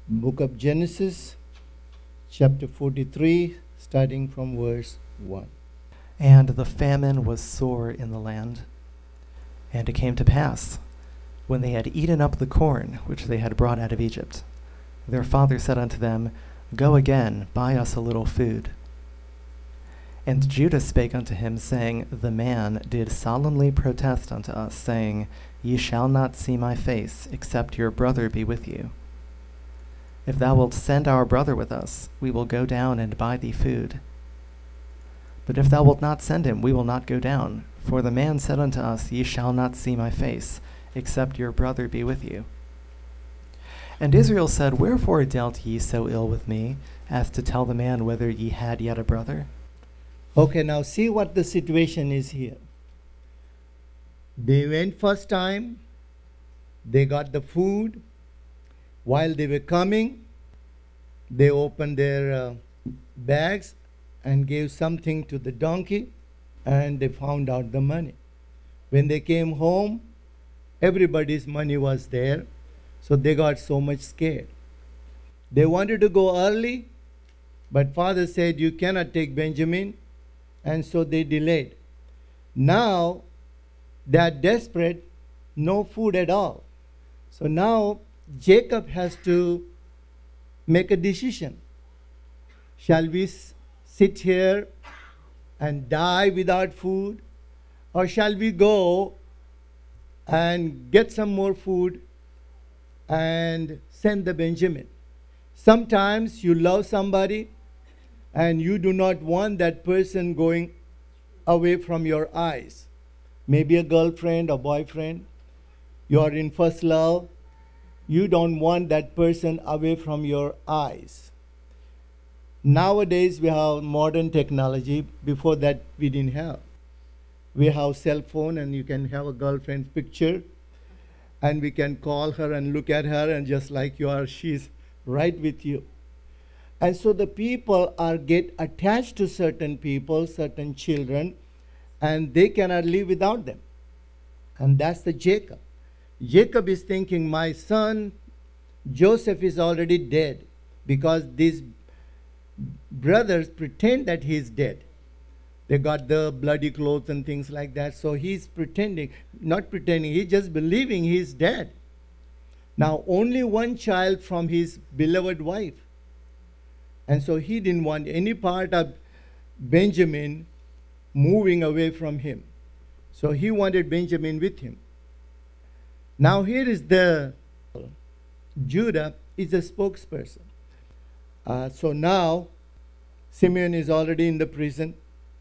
Book of Genesis, chapter 43, starting from verse 1. And the famine was sore in the land. And it came to pass, when they had eaten up the corn which they had brought out of Egypt, their father said unto them, Go again, buy us a little food. And Judah spake unto him, saying, The man did solemnly protest unto us, saying, Ye shall not see my face, except your brother be with you. If thou wilt send our brother with us, we will go down and buy thee food. But if thou wilt not send him, we will not go down. For the man said unto us, Ye shall not see my face, except your brother be with you. And Israel said, Wherefore dealt ye so ill with me, as to tell the man whether ye had yet a brother? Okay, now see what the situation is here. They went first time, they got the food. While they were coming, they opened their bags and gave something to the donkey, and they found out the money. When they came home, everybody's money was there, so they got so much scared. They wanted to go early, but father said, You cannot take Benjamin, and so they delayed. Now, they are desperate, no food at all. So now, Jacob has to make a decision. Shall we sit here and die without food? Or shall we go and get some more food and send the Benjamin? Sometimes you love somebody and you do not want that person going away from your eyes. Maybe a girlfriend or boyfriend. You are in first love. You don't want that person away from your eyes. Nowadays we have modern technology. Before that we didn't have. We have cell phone and you can have a girlfriend's picture and we can call her and look at her and just like you are, she's right with you. And so the people get attached to certain people, certain children, and they cannot live without them. And that's the Jacob. Jacob is thinking, my son Joseph is already dead because these brothers pretend that he's dead. They got the bloody clothes and things like that. So he's pretending, not pretending, he's just believing he's dead. Now only one child from his beloved wife. And so he didn't want any part of Benjamin moving away from him. So he wanted Benjamin with him. Now here is Judah is a spokesperson. So now Simeon is already in the prison.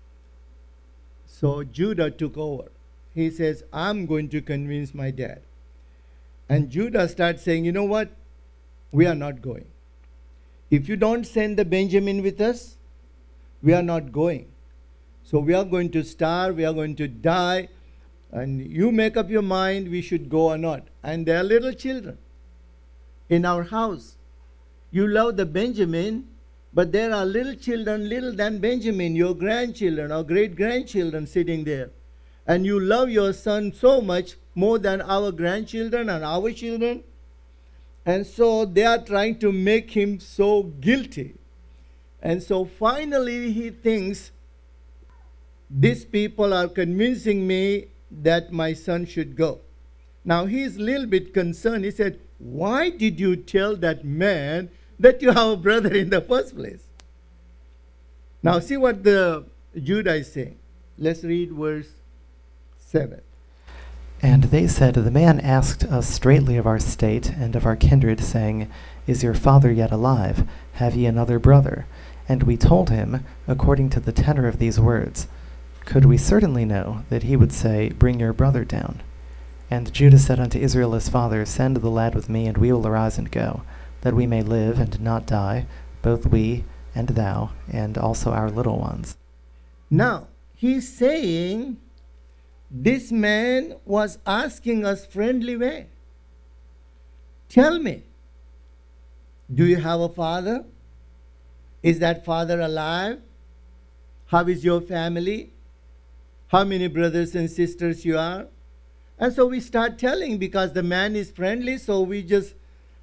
So Judah took over. He says, I'm going to convince my dad. And Judah starts saying, you know what? We are not going. If you don't send the Benjamin with us, we are not going. So we are going to starve, we are going to die. And you make up your mind we should go or not. And there are little children in our house. You love the Benjamin, but there are little children, little than Benjamin, your grandchildren or great-grandchildren sitting there. And you love your son so much more than our grandchildren and our children. And so they are trying to make him so guilty. And so finally he thinks, these people are convincing me that my son should go. Now he's a little bit concerned. He said, why did you tell that man that you have a brother in the first place? Now see what the Judah is saying. Let's read verse 7. And they said, The man asked us straitly of our state and of our kindred, saying, Is your father yet alive? Have ye another brother? And we told him, according to the tenor of these words, could we certainly know that he would say, Bring your brother down? And Judah said unto Israel his father, Send the lad with me, and we will arise and go, that we may live and not die, both we and thou, and also our little ones. Now, he's saying, this man was asking us friendly way. Tell me, do you have a father? Is that father alive? How is your family? How many brothers and sisters you are? And so we start telling because the man is friendly, so we just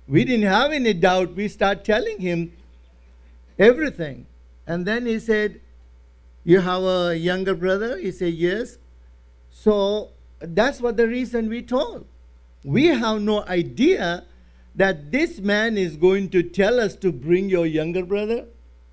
We didn't have any doubt. We start telling him everything. And then he said, you have a younger brother? He said, yes. So that's what the reason we told. We have no idea that this man is going to tell us to bring your younger brother.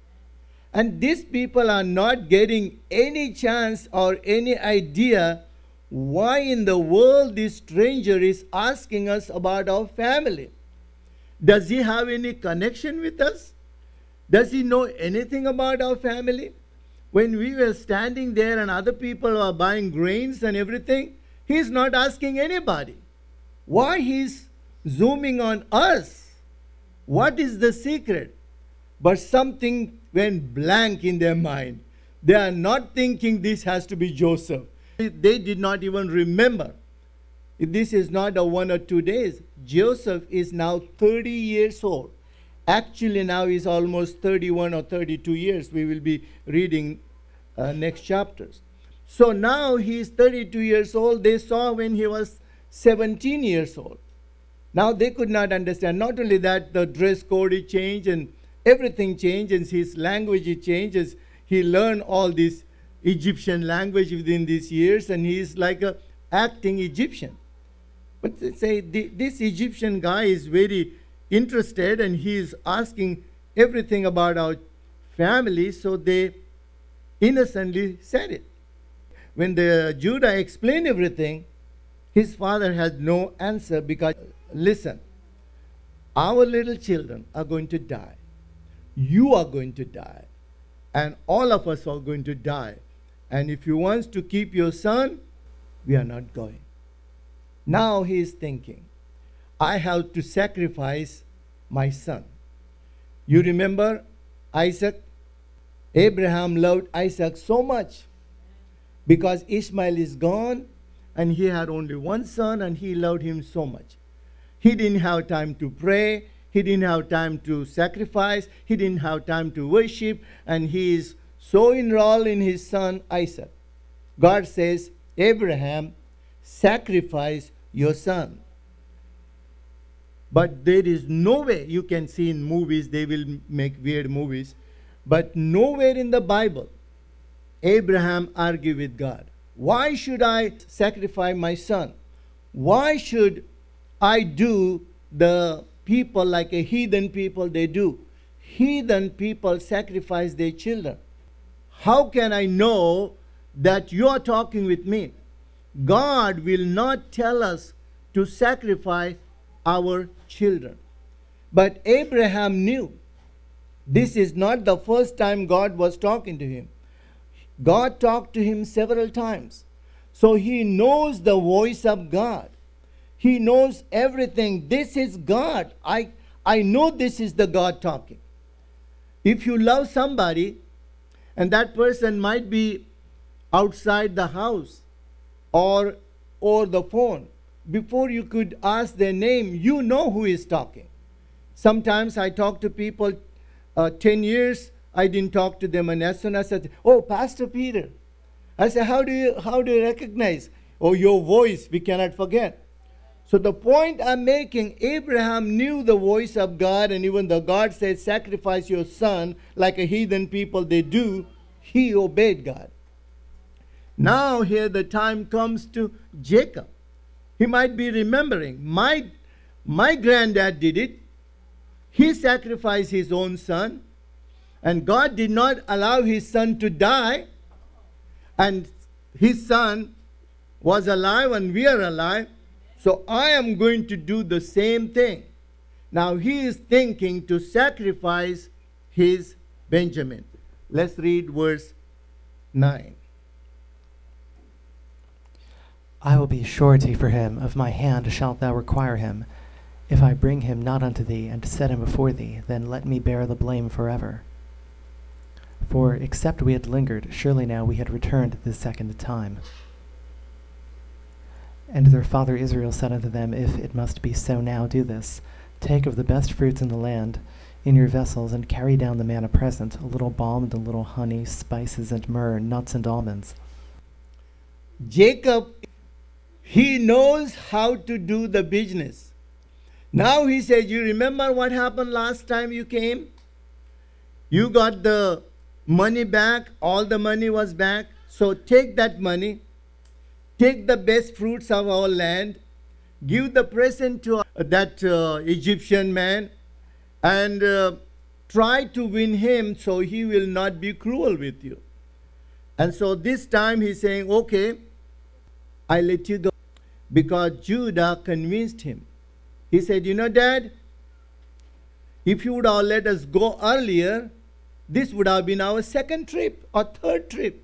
And these people are not getting any chance or any idea why in the world this stranger is asking us about our family. Does he have any connection with us? Does he know anything about our family? When we were standing there and other people were buying grains and everything, he's not asking anybody. Why he's zooming on us? What is the secret? But something went blank in their mind. They are not thinking this has to be Joseph. They did not even remember. This is not a 1 or 2 days. Joseph is now 30 years old. Actually now he's almost 31 or 32 years. We will be reading next chapters. So now he's 32 years old. They saw when he was 17 years old. Now they could not understand. Not only that, the dress code changed and everything changes. His language changes. He learned all this Egyptian language within these years, and he's like a acting Egyptian. But they say this Egyptian guy is very interested, and he is asking everything about our family, so they innocently said it. When the Judah explained everything, his father had no answer because, listen, our little children are going to die. You are going to die. And all of us are going to die. And if you want to keep your son, we are not going. Now he is thinking, I have to sacrifice my son. You remember Isaac? Abraham loved Isaac so much because Ishmael is gone and he had only one son and he loved him so much. He didn't have time to pray. He didn't have time to sacrifice. He didn't have time to worship. And he is so enrolled in his son Isaac. God says, Abraham, sacrifice your son. But there is no way, you can see in movies, they will make weird movies, but nowhere in the Bible, Abraham argued with God. Why should I sacrifice my son? Why should I do the people like a heathen people they do? Heathen people sacrifice their children. How can I know that you are talking with me? God will not tell us to sacrifice our children. But Abraham knew this is not the first time God was talking to him. God talked to him several times. So he knows the voice of God. He knows everything. This is God. I know this is the God talking. If you love somebody, and that person might be outside the house or the phone, before you could ask their name, you know who is talking. Sometimes I talk to people 10 years, I didn't talk to them, and as soon as I said, oh, Pastor Peter. I said, how do you recognize? Oh, your voice, we cannot forget. So the point I'm making, Abraham knew the voice of God, and even though God said, sacrifice your son, like a heathen people they do, he obeyed God. Now here the time comes to Jacob. He might be remembering, my granddad did it. He sacrificed his own son, and God did not allow his son to die, and his son was alive and we are alive. So I am going to do the same thing. Now he is thinking to sacrifice his Benjamin. Let's read verse 9. I will be surety for him, of my hand shalt thou require him. If I bring him not unto thee, and set him before thee, then let me bear the blame forever. For except we had lingered, surely now we had returned the second time. And their father Israel said unto them, If it must be so now, do this. Take of the best fruits in the land in your vessels, and carry down the man a present, a little balm and a little honey, spices and myrrh, nuts and almonds. Jacob, he knows how to do the business. Now he said, you remember what happened last time you came? You got the money back, all the money was back. So take that money, take the best fruits of our land, give the present to that Egyptian man, and try to win him so he will not be cruel with you. And so this time he's saying, okay, I let you go. Because Judah convinced him. He said, you know, Dad, if you would have let us go earlier, this would have been our second trip or third trip.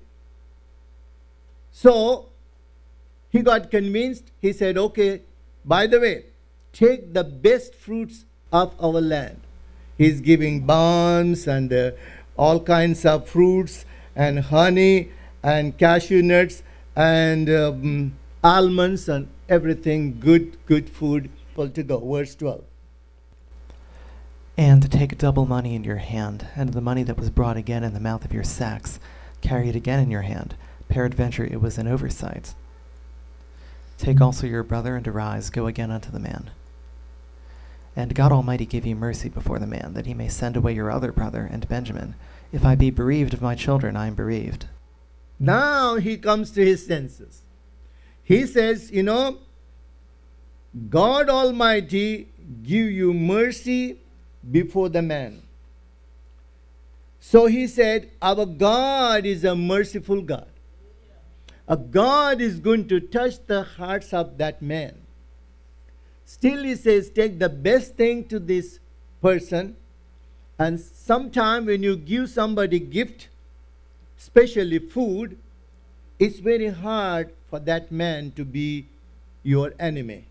So he got convinced. He said, okay, by the way, take the best fruits of our land. He's giving balms and all kinds of fruits and honey and cashew nuts and almonds and everything, good food to go. Verse 12. And take double money in your hand, and the money that was brought again in the mouth of your sacks, carry it again in your hand. Peradventure it was an oversight. Take also your brother, and arise, go again unto the man. And God Almighty give you mercy before the man, that he may send away your other brother and Benjamin. If I be bereaved of my children, I am bereaved. Now he comes to his senses. He says, you know, God Almighty give you mercy before the man. So he said, our God is a merciful God. A God is going to touch the hearts of that man. Still he says, take the best thing to this person. And sometime when you give somebody gift, especially food, it's very hard for that man to be your enemy.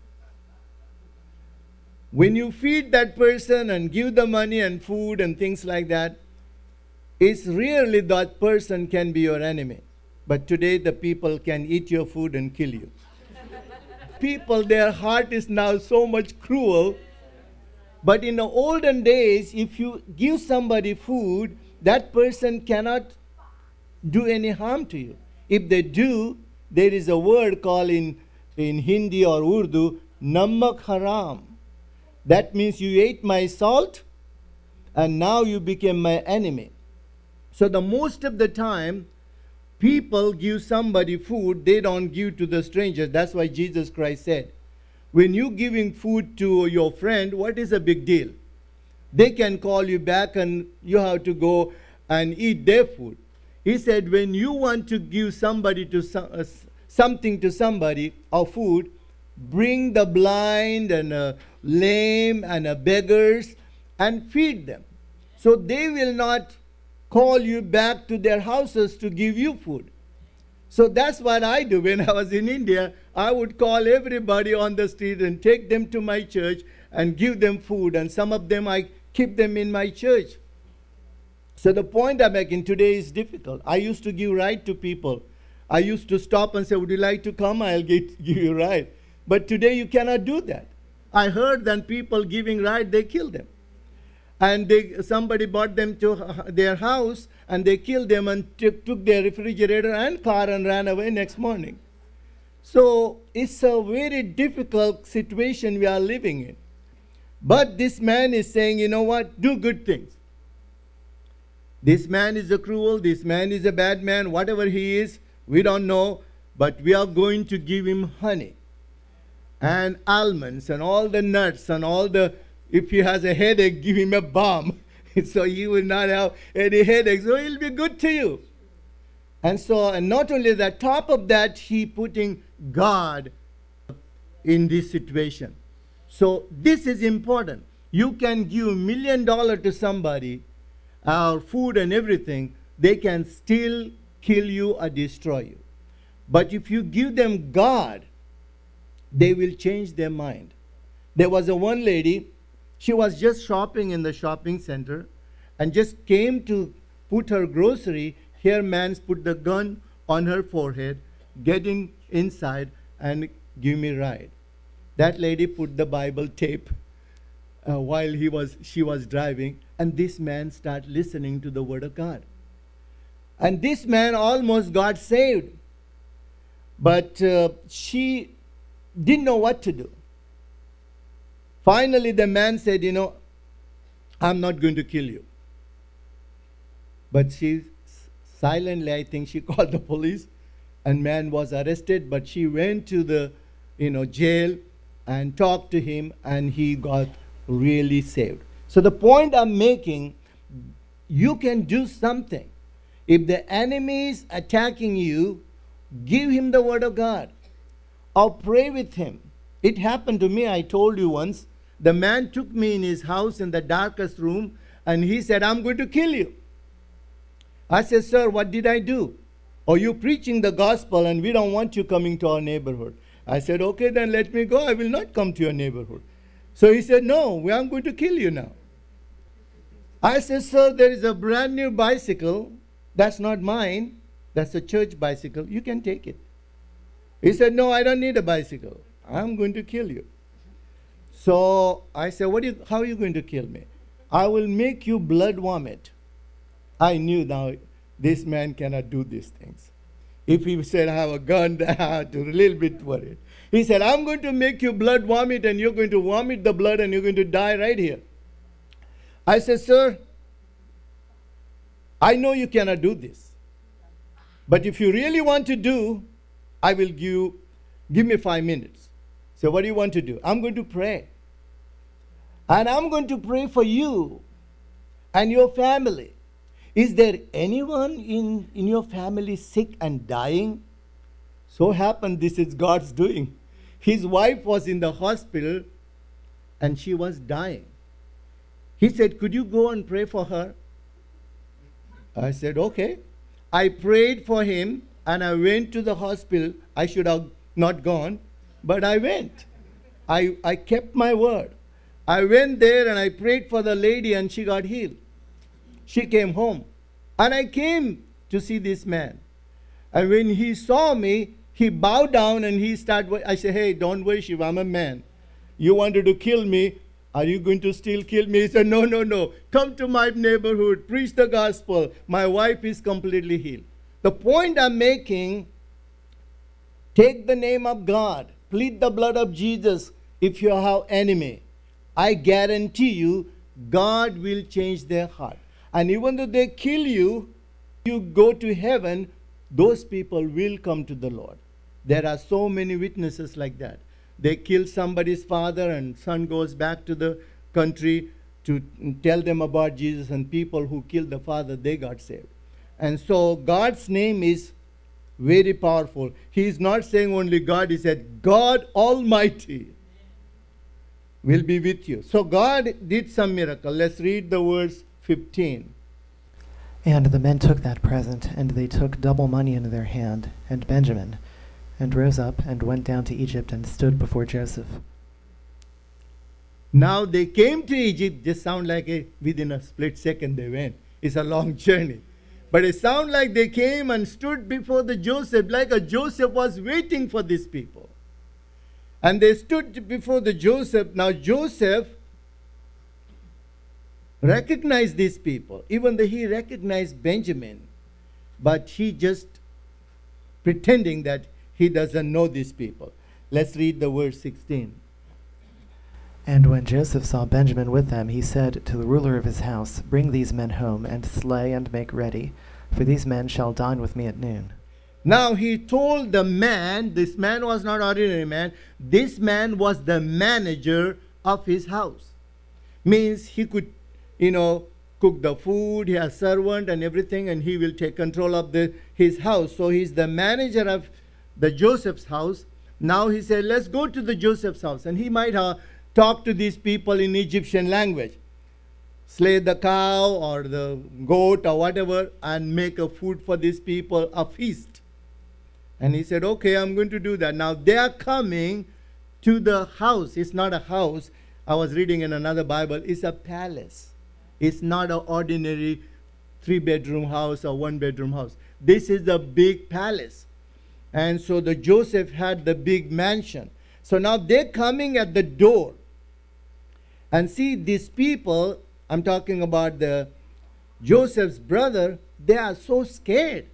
When you feed that person and give the money and food and things like that, it's rarely that person can be your enemy. But today the people can eat your food and kill you. People, their heart is now so much cruel. But in the olden days, if you give somebody food, that person cannot do any harm to you. If they do, there is a word called in Hindi or Urdu, namak haram. That means you ate my salt and now you became my enemy. So the most of the time, people give somebody food, they don't give to the strangers. That's why Jesus Christ said, when you giving food to your friend, what is a big deal? They can call you back and you have to go and eat their food. He said, when you want to give somebody to something to somebody or food, bring the blind and lame and beggars and feed them. So they will not call you back to their houses to give you food. So that's what I do. When I was in India, I would call everybody on the street and take them to my church and give them food. And some of them, I keep them in my church. So the point I'm making today is difficult. I used to give ride to people. I used to stop and say, would you like to come? I'll give you a ride. But today you cannot do that. I heard that people giving ride, they kill them. And somebody brought them to their house and they killed them and took their refrigerator and car and ran away next morning. So it's a very difficult situation we are living in. But this man is saying, you know what, do good things. This man is a cruel, this man is a bad man, whatever he is, we don't know, but we are going to give him honey and almonds and all the nuts and all the, if he has a headache, give him a balm. So he will not have any headache, so he'll be good to you. And so, and not only that, top of that, he putting God in this situation. So this is important. You can give $1 million to somebody, our food and everything, they can still kill you or destroy you. But if you give them God, they will change their mind. There was a one lady, she was just shopping in the shopping center and just came to put her grocery. Here man's put the gun on her forehead, getting inside and give me ride. That lady put the Bible tape while she was driving, and this man started listening to the word of God. And this man almost got saved. But she didn't know what to do. Finally, the man said, I'm not going to kill you. But she silently, I think she called the police, and man was arrested, but she went to the jail and talked to him, and he got really saved. So the point I'm making, you can do something. If the enemy is attacking you, give him the word of God or pray with him. It happened to me, I told you once. The man took me in his house in the darkest room, and he said, I'm going to kill you. I said, sir, what did I do? Oh, you preaching the gospel and we don't want you coming to our neighborhood. I said, okay, then let me go. I will not come to your neighborhood. So he said, no, we are going to kill you now. I said, sir, there is a brand new bicycle. That's not mine. That's a church bicycle. You can take it. He said, no, I don't need a bicycle. I'm going to kill you. So I said, how are you going to kill me? I will make you blood vomit. I knew now this man cannot do these things. If he said, I have a gun, I was a little bit worried. He said, I'm going to make you blood vomit, and you're going to vomit the blood, and you're going to die right here. I said, sir, I know you cannot do this. But if you really want to do, I will give me 5 minutes. So what do you want to do? I'm going to pray. And I'm going to pray for you and your family. Is there anyone in your family sick and dying? So happened this is God's doing. His wife was in the hospital and she was dying. He said, could you go and pray for her? I said, okay. I prayed for him and I went to the hospital. I should have not gone, but I went. I kept my word. I went there and I prayed for the lady and she got healed. She came home. And I came to see this man. And when he saw me, he bowed down and he started. I said, hey, don't worship. I'm a man. You wanted to kill me. Are you going to still kill me? He said, no, no, no. Come to my neighborhood. Preach the gospel. My wife is completely healed. The point I'm making, take the name of God. Plead the blood of Jesus if you have enemy. I guarantee you, God will change their heart. And even though they kill you, you go to heaven, those people will come to the Lord. There are so many witnesses like that. They kill somebody's father and son goes back to the country to tell them about Jesus, and people who killed the father, they got saved. And so God's name is very powerful. He is not saying only God, he said, God Almighty will be with you. So God did some miracle. Let's read the verse 15. And the men took that present, and they took double money in their hand, and Benjamin, and rose up and went down to Egypt and stood before Joseph. Now they came to Egypt, just sound like within a split second they went. It's a long journey. But it sounds like they came and stood before the Joseph, like a Joseph was waiting for these people. And they stood before the Joseph. Now Joseph recognized these people, even though he recognized Benjamin, but he just pretending that he doesn't know these people. Let's read the verse 16. And when Joseph saw Benjamin with them, he said to the ruler of his house, bring these men home, and slay and make ready, for these men shall dine with me at noon. Now he told the man, this man was not ordinary man, this man was the manager of his house. Means he could, cook the food, he has servant and everything, and he will take control of his house. So he's the manager of the Joseph's house. Now he said, let's go to the Joseph's house. And he might have talked to these people in Egyptian language. Slay the cow or the goat or whatever and make a food for these people, a feast. And he said, okay, I'm going to do that. Now they are coming to the house. It's not a house. I was reading in another Bible. It's a palace. It's not an ordinary 3-bedroom house or 1-bedroom house. This is the big palace. And so the Joseph had the big mansion. So now they're coming at the door. And see, these people, I'm talking about the Joseph's brother, they are so scared.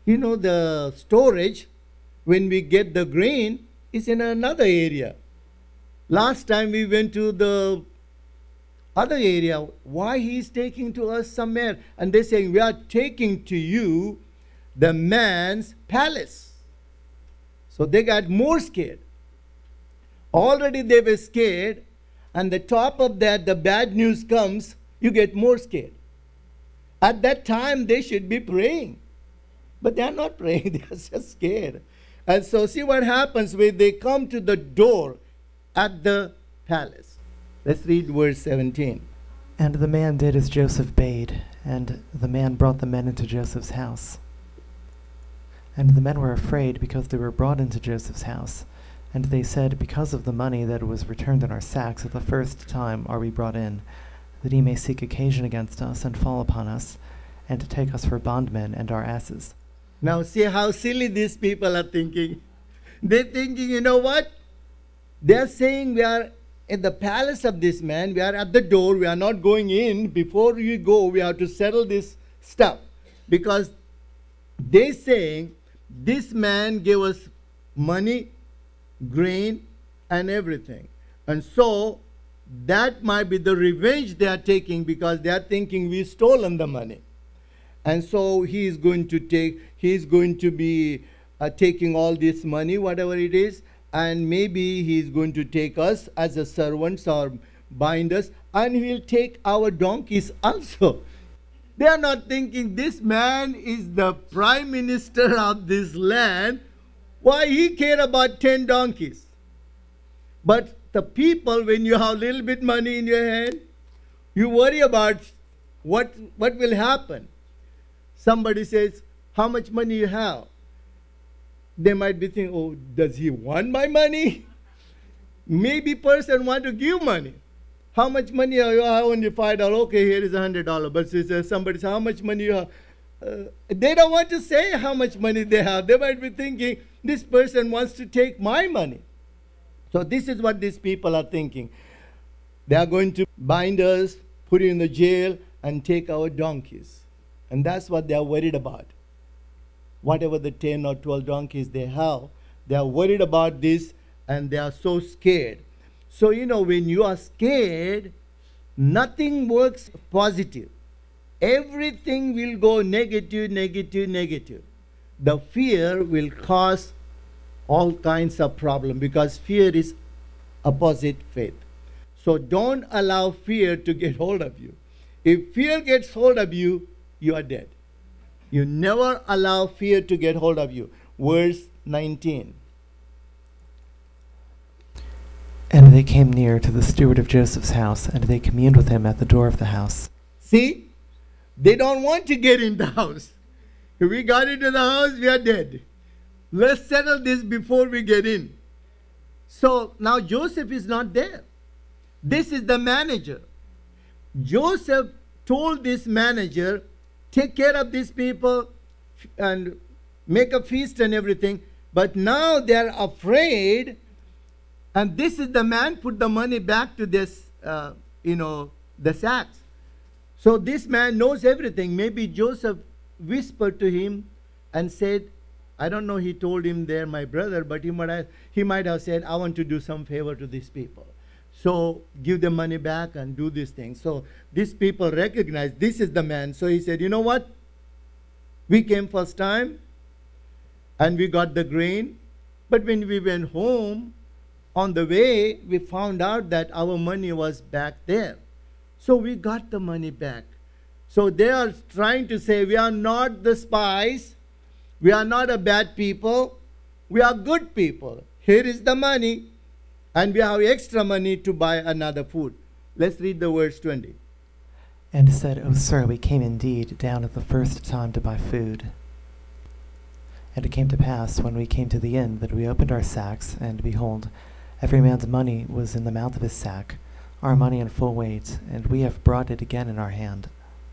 The storage, when we get the grain, is in another area. Last time we went to the other area. Why he's taking to us somewhere? And they're saying, we are taking to you the man's palace. So they got more scared. Already they were scared, and the top of that, the bad news comes, you get more scared. At that time, they should be praying. But they are not praying, they are just scared. And so see what happens when they come to the door at the palace. Let's read verse 17. And the man did as Joseph bade, and the man brought the men into Joseph's house. And the men were afraid because they were brought into Joseph's house. And they said, because of the money that was returned in our sacks at the first time are we brought in, that he may seek occasion against us and fall upon us, and to take us for bondmen and our asses. Now see how silly these people are thinking. They're thinking, you know what? They're saying we are in the palace of this man. We are at the door. We are not going in. Before you go, we have to settle this stuff. Because they're saying this man gave us money, grain, and everything. And so that might be the revenge they are taking, because they are thinking we've stolen the money. And so he is going to be taking all this money, whatever it is, and maybe he is going to take us as a servants or bind us, and he will take our donkeys also. They are not thinking this man is the prime minister of this land. Why he care about 10 donkeys? But the people, when you have a little bit money in your hand, you worry about what will happen. Somebody says, how much money you have? They might be thinking, oh, does he want my money? Maybe person want to give money. How much money you have? Only $5. Okay, here is $100. But somebody says, how much money you have? They don't want to say how much money they have. They might be thinking, this person wants to take my money. So this is what these people are thinking. They are going to bind us, put you in the jail, and take our donkeys. And that's what they are worried about. Whatever the 10 or 12 donkeys they have, they are worried about this, and they are so scared. So, when you are scared, nothing works positive. Everything will go negative, negative, negative. The fear will cause all kinds of problems, because fear is opposite faith. So don't allow fear to get hold of you. If fear gets hold of you, you are dead. You never allow fear to get hold of you. Verse 19. And they came near to the steward of Joseph's house, and they communed with him at the door of the house. See? They don't want to get in the house. If we got into the house, we are dead. Let's settle this before we get in. So now Joseph is not there. This is the manager. Joseph told this manager, take care of these people and make a feast and everything. But now they are afraid. And this is the man put the money back to this, the sacks. So this man knows everything. Maybe Joseph whispered to him and said, I don't know, he told him they're my brother, but he might have said, I want to do some favor to these people. So give them money back and do these things. So these people recognize this is the man. So he said, you know what? We came first time and we got the grain. But when we went home, on the way, we found out that our money was back there. So we got the money back. So they are trying to say, we are not the spies. We are not a bad people. We are good people. Here is the money. And we have extra money to buy another food. Let's read the verse 20. And said, O sir, we came indeed down at the first time to buy food. And it came to pass, when we came to the inn, that we opened our sacks, and behold, every man's money was in the mouth of his sack, our money in full weight, and we have brought it again in our hand.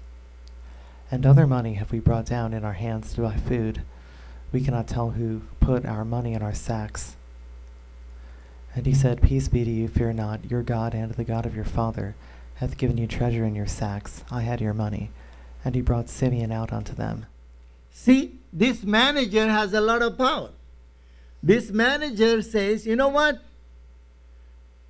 And other money have we brought down in our hands to buy food. We cannot tell who put our money in our sacks. And he said, Peace be to you, fear not. Your God and the God of your father hath given you treasure in your sacks. I had your money. And he brought Simeon out unto them. See, this manager has a lot of power. This manager says, you know what?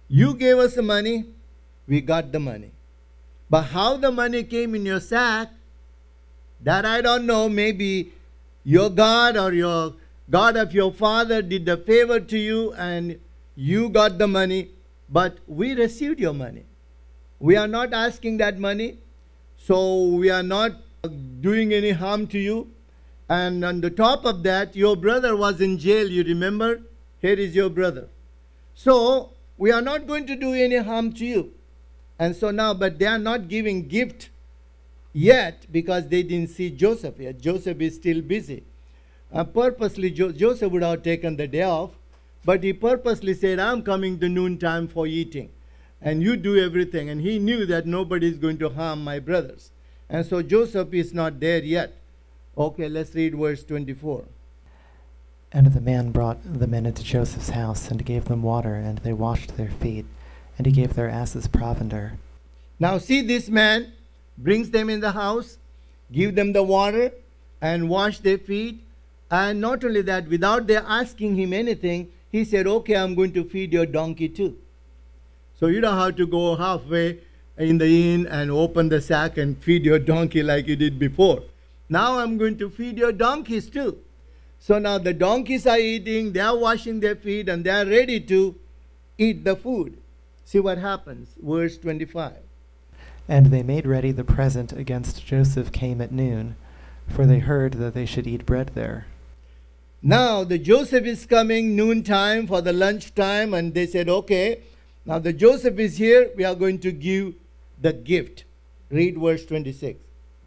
You gave us the money, we got the money. But how the money came in your sack, that I don't know. Maybe your God or your God of your father did a favor to you and you got the money, but we received your money. We are not asking that money, so we are not doing any harm to you. And on the top of that, your brother was in jail, you remember? Here is your brother. So we are not going to do any harm to you. And so now, but they are not giving gift yet because they didn't see Joseph yet. Joseph is still busy. Purposely, Joseph would have taken the day off, but he purposely said, I'm coming to noontime for eating, and you do everything. And he knew that nobody is going to harm my brothers. And so Joseph is not there yet. Okay, let's read verse 24. And the man brought the men into Joseph's house, and gave them water, and they washed their feet, and he gave their asses provender. Now see, this man brings them in the house, give them the water, and wash their feet. And not only that, without their asking him anything, he said, okay, I'm going to feed your donkey too. So you don't have to go halfway in the inn and open the sack and feed your donkey like you did before. Now I'm going to feed your donkeys too. So now the donkeys are eating, they are washing their feet, and they are ready to eat the food. See what happens. Verse 25. And they made ready the present against Joseph came at noon, for they heard that they should eat bread there. Now the Joseph is coming noontime for the lunch time, and they said, okay, now the Joseph is here, we are going to give the gift. Read verse 26.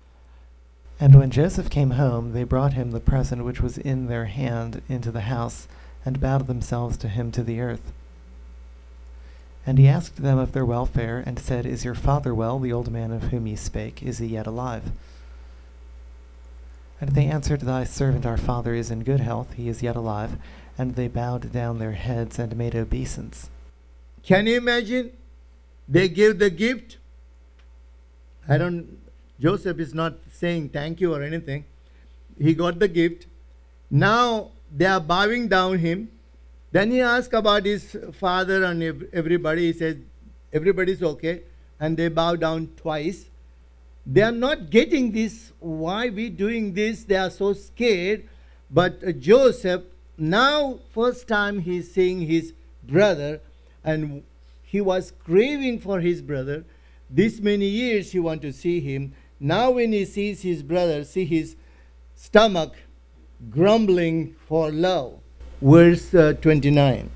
And when Joseph came home, they brought him the present which was in their hand into the house, and bowed themselves to him to the earth. And he asked them of their welfare, and said, Is your father well, the old man of whom ye spake? Is he yet alive? And they answered, Thy servant our father is in good health, he is yet alive. And they bowed down their heads and made obeisance. Can you imagine? They gave the gift. Joseph is not saying thank you or anything. He got the gift. Now they are bowing down him. Then he asked about his father and everybody. He says, everybody's okay. And they bow down twice. They are not getting this. Why we doing this? They are so scared. But Joseph, now first time he's seeing his brother, and he was craving for his brother. This many years he want to see him. Now when he sees his brother, see his stomach grumbling for love. Verse 29.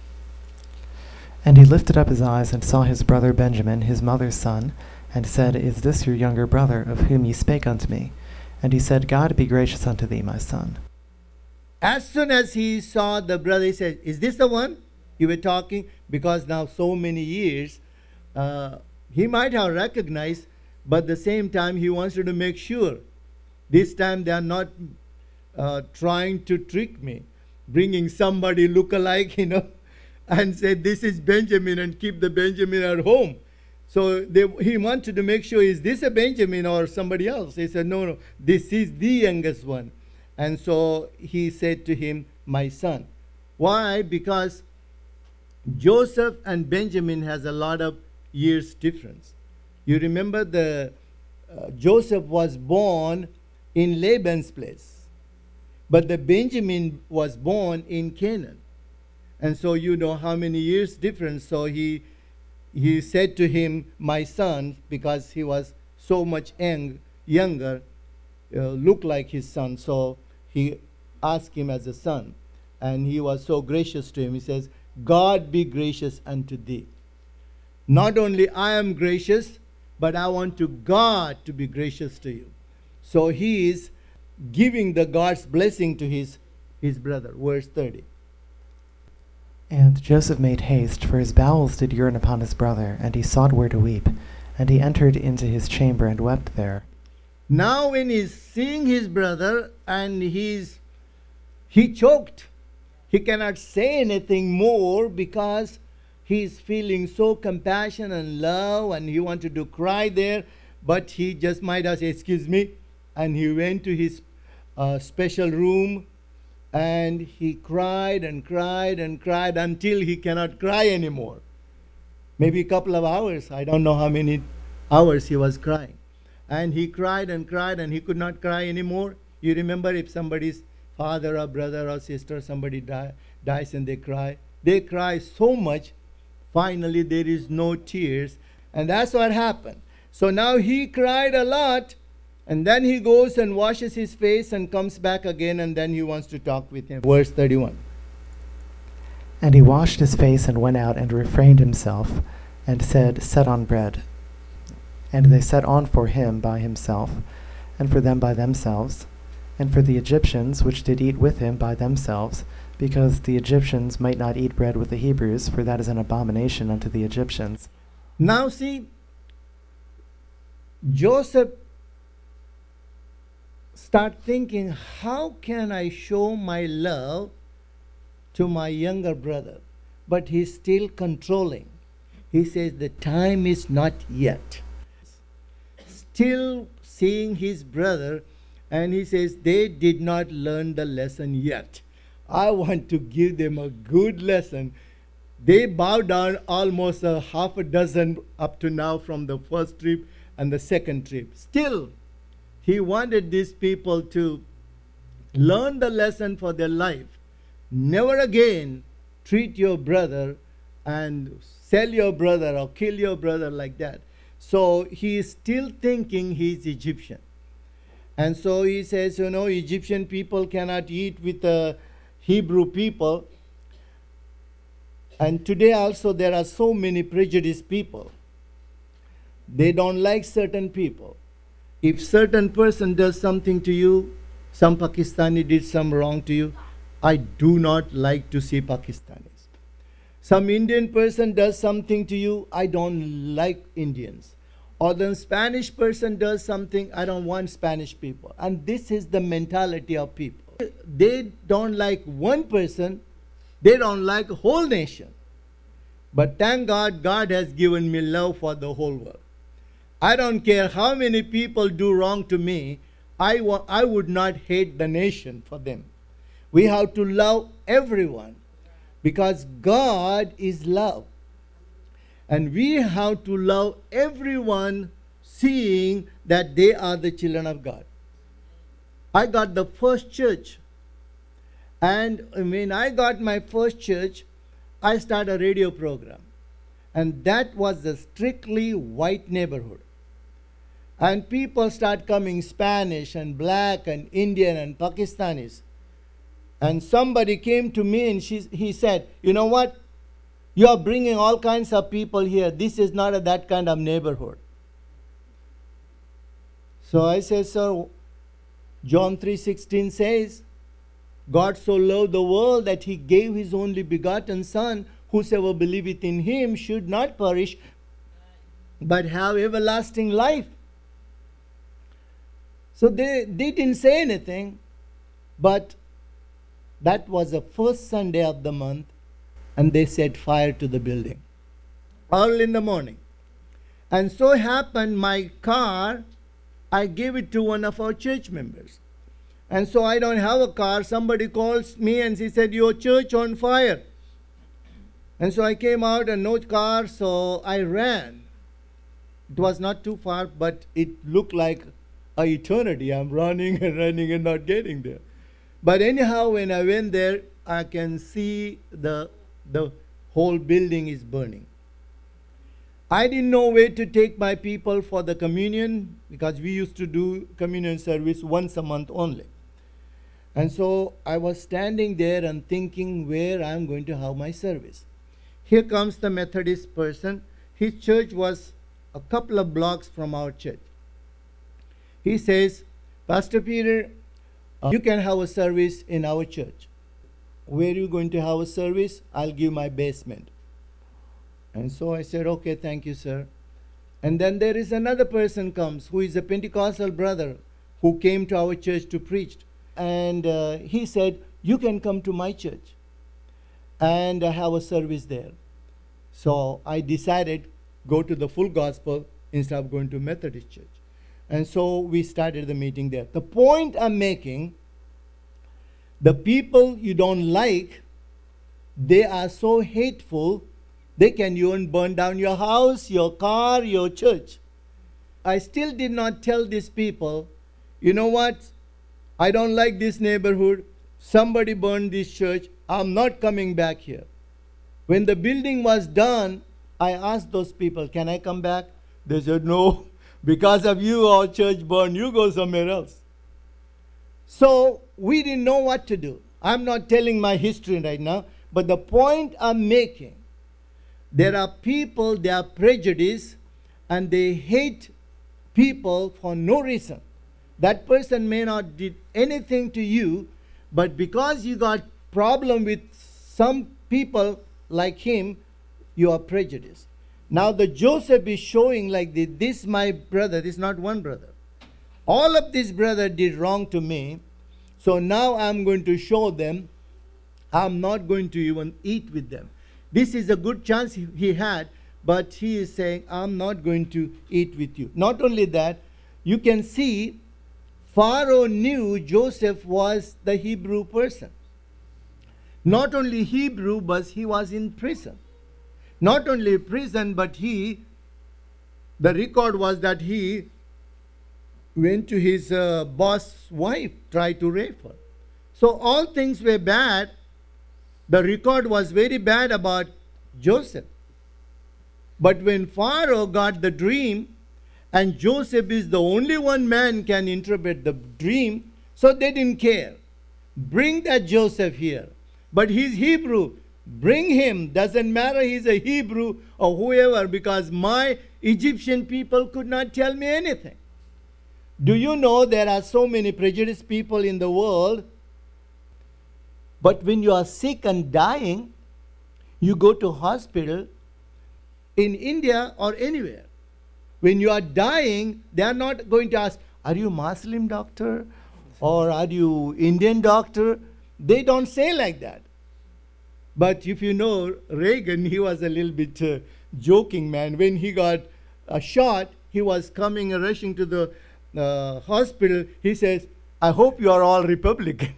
And he lifted up his eyes and saw his brother Benjamin, his mother's son, and said, Is this your younger brother, of whom ye spake unto me? And he said, God be gracious unto thee, my son. As soon as he saw the brother, he said, Is this the one you were talking? Because now so many years, he might have recognized, but at the same time he wants to make sure. This time they are not trying to trick me, bringing somebody look-alike, and say, this is Benjamin, and keep the Benjamin at home. So he wanted to make sure, is this a Benjamin or somebody else? He said, no, this is the youngest one. And so he said to him, my son. Why? Because Joseph and Benjamin has a lot of years difference. You remember Joseph was born in Laban's place, but the Benjamin was born in Canaan. And so you know how many years difference. So he said to him, my son, because he was so much younger, looked like his son. So he asked him as a son. And he was so gracious to him. He says, God be gracious unto thee. Not only I am gracious, but I want God to be gracious to you. So he is giving the God's blessing to his brother. Verse 30. And Joseph made haste, for his bowels did yearn upon his brother, and he sought where to weep. And he entered into his chamber and wept there. Now when he's seeing his brother, and he choked. He cannot say anything more because he's feeling so compassion and love, and he wanted to cry there, but he just might have said, excuse me, and he went to his special room, and he cried and cried and cried until he cannot cry anymore. maybe a couple of hours. I don't know how many hours he was crying. And he cried and cried, and he could not cry anymore. You remember, if somebody's father or brother or sister, somebody dies and they cry so much, finally there is no tears. And that's what happened. So now he cried a lot, and then he goes and washes his face and comes back again, and then he wants to talk with him. Verse 31. And he washed his face and went out and refrained himself, and said, Set on bread. And they set on for him by himself, and for them by themselves, and for the Egyptians which did eat with him by themselves, because the Egyptians might not eat bread with the Hebrews, for that is an abomination unto the Egyptians. Now see, Joseph start thinking, how can I show my love to my younger brother? But he's still controlling. He says, the time is not yet. Still seeing his brother, and he says, they did not learn the lesson yet. I want to give them a good lesson. They bowed down almost a half a dozen up to now from the first trip and the second trip. Still, he wanted these people to learn the lesson for their life. Never again treat your brother and sell your brother or kill your brother like that. So he is still thinking he's Egyptian. And so he says, Egyptian people cannot eat with the Hebrew people. And today also there are so many prejudiced people. They don't like certain people. If certain person does something to you, some Pakistani did some wrong to you, I do not like to see Pakistanis. Some Indian person does something to you, I don't like Indians. Or the Spanish person does something, I don't want Spanish people. And this is the mentality of people. They don't like one person, they don't like a whole nation. But thank God, God has given me love for the whole world. I don't care how many people do wrong to me, I would not hate the nation for them. We have to love everyone because God is love. And we have to love everyone, seeing that they are the children of God. I got the first church. And when I got my first church, I started a radio program. And that was a strictly white neighborhood. And people start coming, Spanish and black and Indian and Pakistanis. And somebody came to me and he said, you know what? You are bringing all kinds of people here. This is not that kind of neighborhood. So I said, sir, John 3:16 says, God so loved the world that he gave his only begotten Son, whosoever believeth in him should not perish, but have everlasting life. So they didn't say anything, but that was the first Sunday of the month, and they set fire to the building early in the morning. And so happened, my car, I gave it to one of our church members. And so I don't have a car. Somebody calls me and he said, your church on fire. And so I came out and no car, so I ran. It was not too far, but it looked like an eternity. I'm running and running and not getting there. But anyhow, when I went there, I can see the whole building is burning. I didn't know where to take my people for the communion because we used to do communion service once a month only. And so I was standing there and thinking where I'm going to have my service. Here comes the Methodist person. His church was a couple of blocks from our church. He says, Pastor Peter, you can have a service in our church. Where are you going to have a service? I'll give my basement. And so I said, okay, thank you, sir. And then there is another person comes who is a Pentecostal brother who came to our church to preach. And he said, you can come to my church and have a service there. So I decided go to the full gospel instead of going to Methodist church. And so we started the meeting there. The point I'm making, the people you don't like, they are so hateful They can even burn down your house, your car, your church. I still did not tell these people, you know what? I don't like this neighborhood. Somebody burned this church. I'm not coming back here. When the building was done, I asked those people, can I come back? They said, no, because of you, our church burned. You go somewhere else. So we didn't know what to do. I'm not telling my history right now, but the point I'm making, there are people, they are prejudiced, and they hate people for no reason. That person may not did anything to you, but because you got problem with some people like him, you are prejudiced. Now the Joseph is showing like this my brother, this is not one brother. All of these brothers did wrong to me, so now I'm going to show them I'm not going to even eat with them. This is a good chance he had, but he is saying, I'm not going to eat with you. Not only that, you can see Pharaoh knew Joseph was the Hebrew person. Not only Hebrew, but he was in prison. Not only prison, but the record was that he went to his boss's wife, tried to rape her. So all things were bad. The record was very bad about Joseph. But when Pharaoh got the dream, and Joseph is the only one man can interpret the dream, so they didn't care. Bring that Joseph here. But he's Hebrew. Bring him. Doesn't matter he's a Hebrew or whoever, because my Egyptian people could not tell me anything. Do you know there are so many prejudiced people in the world? But when you are sick and dying, you go to hospital in India or anywhere. When you are dying, they are not going to ask, are you Muslim doctor? Or are you Indian doctor? They don't say like that. But if you know Reagan, he was a little bit joking man. When he got a shot, he was coming and rushing to the hospital. He says, I hope you are all Republican.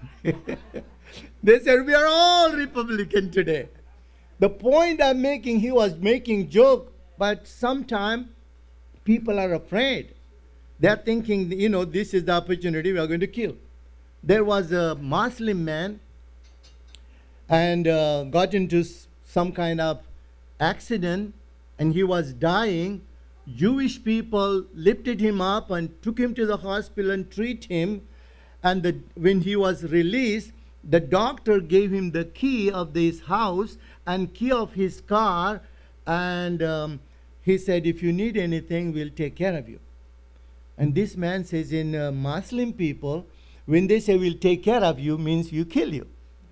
They said, we are all Republican today. The point I'm making, he was making joke, but sometimes people are afraid. They're thinking, you know, this is the opportunity we are going to kill. There was a Muslim man and got into some kind of accident and he was dying. Jewish people lifted him up and took him to the hospital and treated him. And when he was released, the doctor gave him the key of this house and key of his car, and he said, if you need anything, we'll take care of you. And this man says, in Muslim people, when they say we'll take care of you, means you kill you.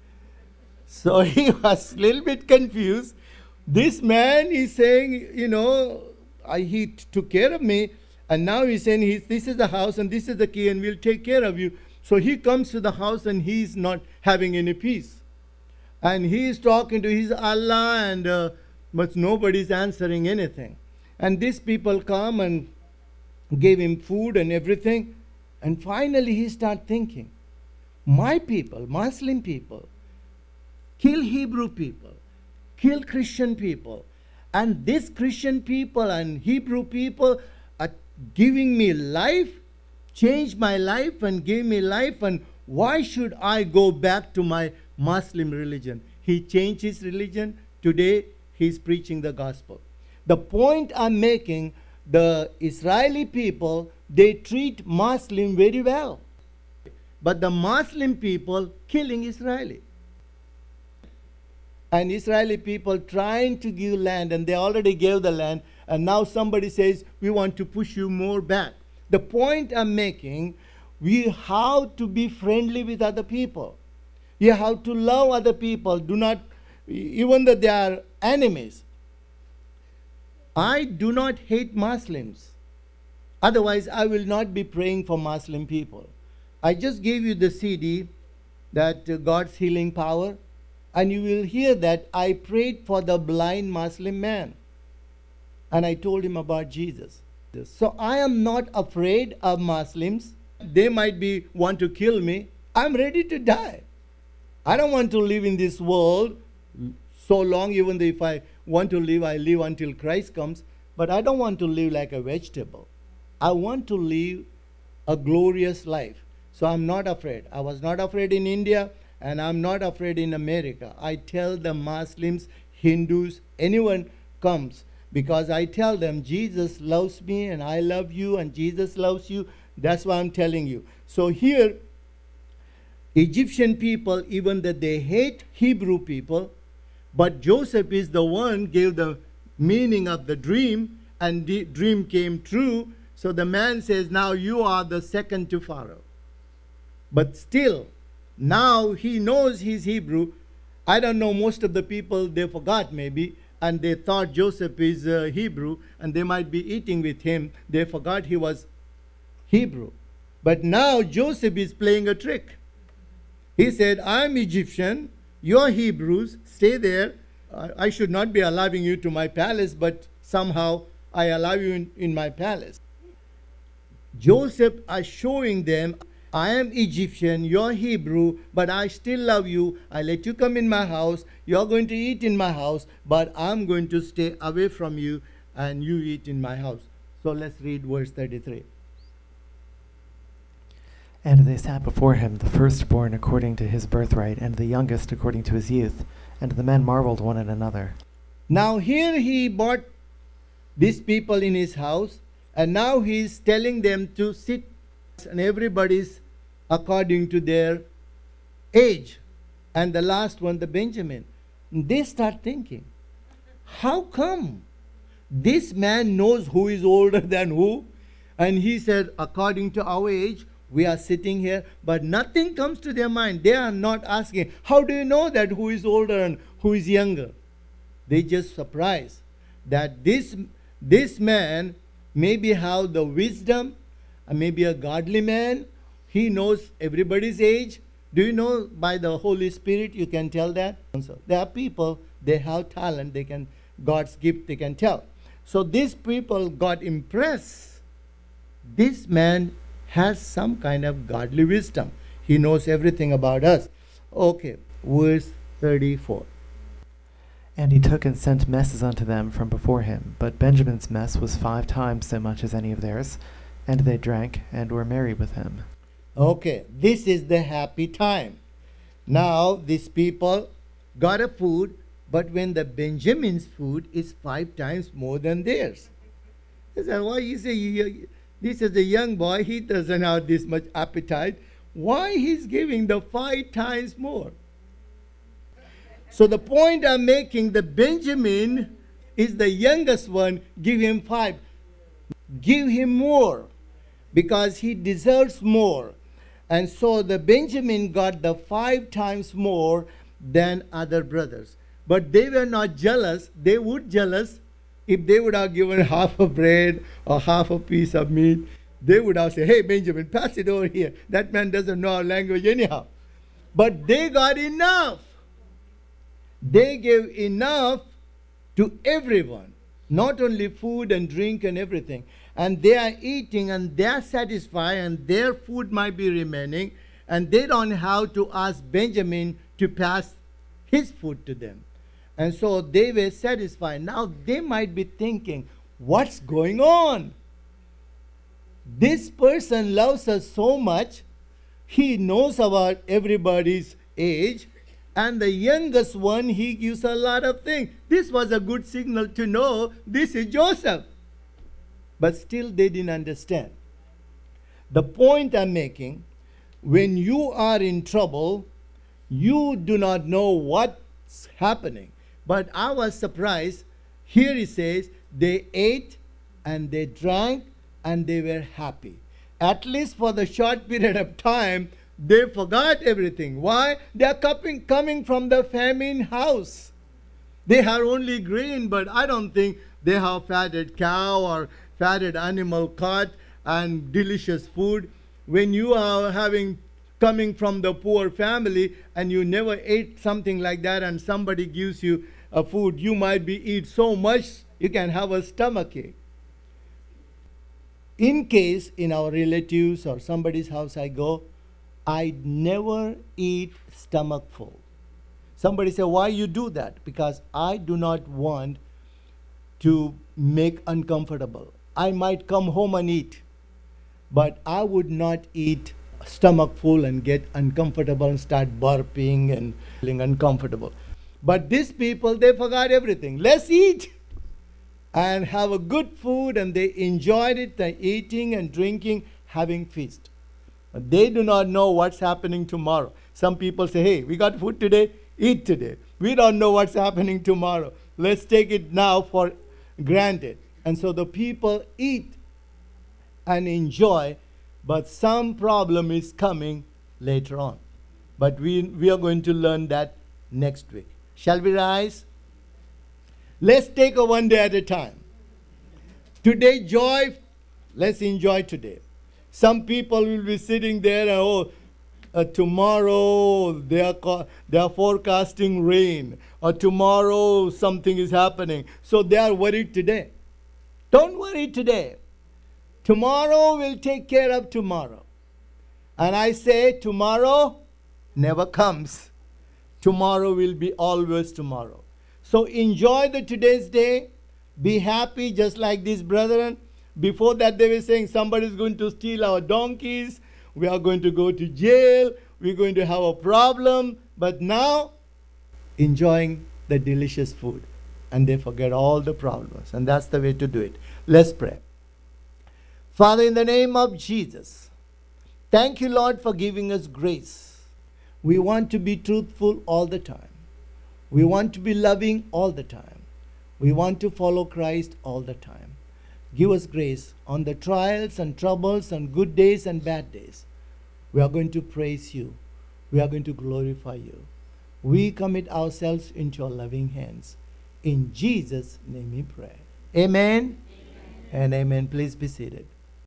So he was a little bit confused. This man is saying, you know, he took care of me, and now he's saying, this is the house and this is the key and we'll take care of you. So he comes to the house and he's not having any peace. And he is talking to his Allah, and but nobody's answering anything. And these people come and gave him food and everything. And finally he started thinking, my people, Muslim people, kill Hebrew people, kill Christian people. And these Christian people and Hebrew people are giving me life, changed my life and gave me life, and why should I go back to my Muslim religion? He changed his religion. Today, he's preaching the gospel. The point I'm making, the Israeli people, they treat Muslim very well. But the Muslim people killing Israeli. And Israeli people trying to give land, and they already gave the land, and now somebody says, we want to push you more back. The point I'm making, we have to be friendly with other people. You have to love other people. Do not, even though they are enemies. I do not hate Muslims. Otherwise, I will not be praying for Muslim people. I just gave you the CD, that God's healing power, and you will hear that I prayed for the blind Muslim man. And I told him about Jesus. So I am not afraid of Muslims. They might want to kill me. I'm ready to die. I don't want to live in this world so long, even though if I want to live, I live until Christ comes. But I don't want to live like a vegetable. I want to live a glorious life. So I'm not afraid. I was not afraid in India, and I'm not afraid in America. I tell the Muslims, Hindus, anyone comes, because I tell them Jesus loves me and I love you and Jesus loves you. That's why I'm telling you. So here, Egyptian people, even that they hate Hebrew people, but Joseph is the one gave the meaning of the dream, and the dream came true. So the man says, now you are the second to Pharaoh. But still, now he knows he's Hebrew. I don't know, most of the people, they forgot maybe, and they thought Joseph is Hebrew, and they might be eating with him. They forgot he was Hebrew. But now Joseph is playing a trick. He said, I'm Egyptian, you're Hebrews, stay there. I should not be allowing you to my palace, but somehow I allow you in my palace. Joseph is showing them, I am Egyptian, you're Hebrew, but I still love you. I let you come in my house. You're going to eat in my house, but I'm going to stay away from you, and you eat in my house. So let's read verse 33. And they sat before him, the firstborn according to his birthright, and the youngest according to his youth. And the men marveled one at another. Now here he brought these people in his house, and now he's telling them to sit, and everybody's according to their age. And the last one, the Benjamin. They start thinking, how come this man knows who is older than who? And he said, according to our age, we are sitting here, but nothing comes to their mind. They are not asking, how do you know that who is older and who is younger? They just surprised that this man maybe have the wisdom, maybe a godly man. He knows everybody's age. Do you know by the Holy Spirit you can tell that? So there are people, they have talent, they can, God's gift, they can tell. So these people got impressed. This man has some kind of godly wisdom. He knows everything about us. Okay, verse 34. And he took and sent messes unto them from before him. But Benjamin's mess was 5 times so much as any of theirs. And they drank and were merry with him. Okay, this is the happy time. Now these people got a food, but when the Benjamin's food is 5 times more than theirs. They said, why you say this is a young boy, he doesn't have this much appetite. Why he's giving the 5 times more? So the point I'm making, the Benjamin is the youngest one, give him 5. Give him more, because he deserves more. And so the Benjamin got the 5 times more than other brothers. But they were not jealous. They would jealous if they would have given half a bread or half a piece of meat. They would have said, hey, Benjamin, pass it over here. That man doesn't know our language anyhow. But they got enough. They gave enough to everyone, not only food and drink and everything. And they are eating and they are satisfied and their food might be remaining, and they don't have to ask Benjamin to pass his food to them. And so they were satisfied. Now they might be thinking, what's going on? This person loves us so much. He knows about everybody's age. And the youngest one, he gives a lot of things. This was a good signal to know this is Joseph. But still they didn't understand. The point I'm making, when you are in trouble, you do not know what's happening. But I was surprised. Here it says, they ate and they drank and they were happy. At least for the short period of time, they forgot everything. Why? They are coming from the famine house. They have only grain, but I don't think they have fatted cow or fatted animal caught and delicious food. When you are coming from the poor family and you never ate something like that, and somebody gives you a food, you might eat so much you can have a stomachache. In case in our relatives or somebody's house I go, I never eat stomach full. Somebody say, why you do that? Because I do not want to make uncomfortable. I might come home and eat, but I would not eat stomach full and get uncomfortable and start burping and feeling uncomfortable. But these people, they forgot everything. Let's eat and have a good food, and they enjoyed it, they eating and drinking, having feast. But they do not know what's happening tomorrow. Some people say, hey, we got food today, eat today. We don't know what's happening tomorrow. Let's take it now for granted. And so the people eat and enjoy, but some problem is coming later on. But we are going to learn that next week. Shall we rise? Let's take a one day at a time. Today, joy, let's enjoy today. Some people will be sitting there and, tomorrow they are forecasting rain, or tomorrow something is happening. So they are worried today. Don't worry today. Tomorrow will take care of tomorrow. And I say tomorrow never comes. Tomorrow will be always tomorrow. So enjoy the today's day. Be happy, just like these brethren. Before that they were saying somebody is going to steal our donkeys. We are going to go to jail. We're going to have a problem. But now, enjoying the delicious food. And they forget all the problems. And that's the way to do it. Let's pray. Father, in the name of Jesus, thank you, Lord, for giving us grace. We want to be truthful all the time. We want to be loving all the time. We want to follow Christ all the time. Give us grace on the trials and troubles and good days and bad days. We are going to praise you. We are going to glorify you. We commit ourselves into your loving hands. In Jesus' name we pray. Amen, amen. And amen. Please be seated.